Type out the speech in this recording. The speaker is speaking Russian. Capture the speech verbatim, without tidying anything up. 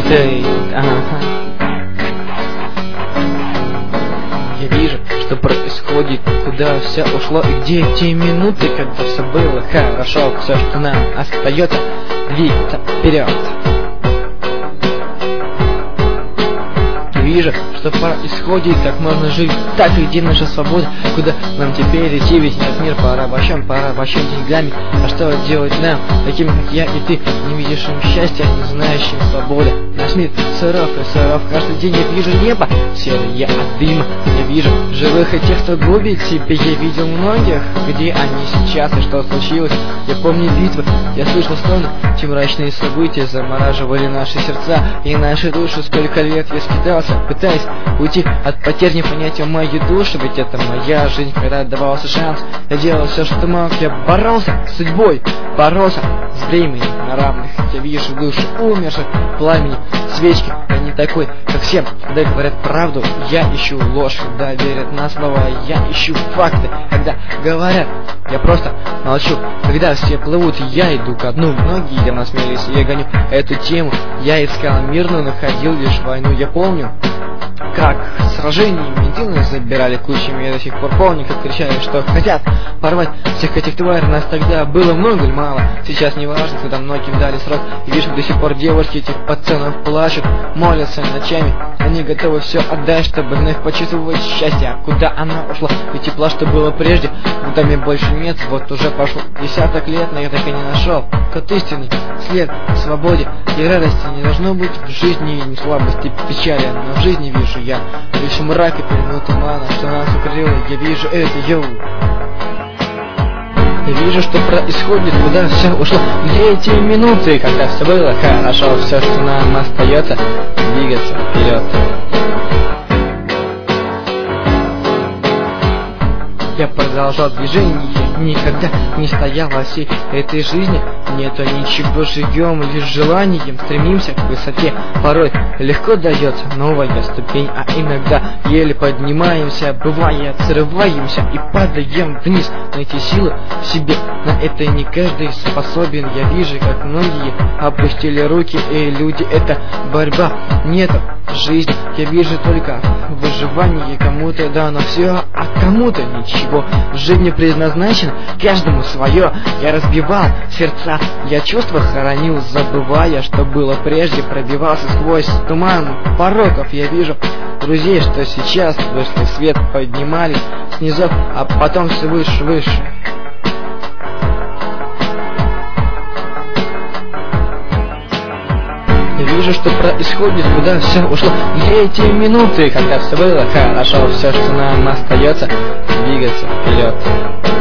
ты, ага. Я вижу, что происходит, куда все ушло и где те минуты, когда все было хорошо, все, что нам остается, двигаться вперед. Вижу, что происходит, как можно жить, так иди наша свобода, куда нам теперь идти, ведь нет мир порабощен, порабощен деньгами, а что делать нам, таким как я и ты, не видящим счастья, не знающим свободы. Наш мир суров и суров, каждый день я вижу небо серое от дыма, я вижу живых и тех, кто губит себя, я видел многих, где они сейчас и что случилось, я помню битвы, я слышал стоны, те мрачные события замораживали наши сердца и наши души, сколько лет я скитался, пытаясь уйти от потерь, не понятия мою душу, ведь это моя жизнь, когда давался шанс, я делал все, что мог, я боролся с судьбой, боролся с временем на равных, я вижу душу умерших в пламени свечки, я не такой, как все, когда говорят правду, я ищу ложь, когда верят на слова, я ищу факты, когда говорят, я просто молчу, когда все плывут, я иду ко дну, многие давно смеялись, я гоню эту тему, я искал мирную, находил лишь войну, я помню, как сражениями Медины забирали кучами, я до сих пор помню, как кричали, что хотят порвать всех этих тварей, нас тогда было много или мало, сейчас не важно, когда многим дали срок, и видишь, до сих пор девушки этих пацанов плачут, молятся ночами, они готовы все отдать, чтобы вновь почувствовать счастье, а куда оно ушло, и тепла, что было прежде, в доме больше нет, вот уже прошло десяток лет, но я так и не нашел, тот истинный след к свободе и радости, не должно быть в жизни ни слабости, печали, но в жизни вижу я лишь мрак и пелену тумана, что нас укрыло, я вижу это, йоу. Я вижу, что происходит, куда все ушло, где эти минуты, когда все было хорошо, все, что нам остается, двигаться вперед. Я продолжал движение, никогда не стоял во всей этой жизни. Нету ничего, живем лишь желанием, стремимся к высоте. Порой легко дается новая ступень, а иногда еле поднимаемся, бывает срываемся и падаем вниз. Найти силу в себе, на это не каждый способен. Я вижу, как многие опустили руки, и люди, это борьба. Нету жизни, я вижу только выживание, кому-то дано все, а кому-то ничего. В жизни предназначено каждому свое. Я разбивал сердца, я чувства хоронил, забывая, что было прежде, пробивался сквозь туман пороков. Я вижу друзей, что сейчас вышли в свет, поднимались снизу, а потом все выше, выше. Я вижу, что происходит, куда все ушло, где эти минуты, когда все было хорошо, все, что нам остается, двигаться вперед.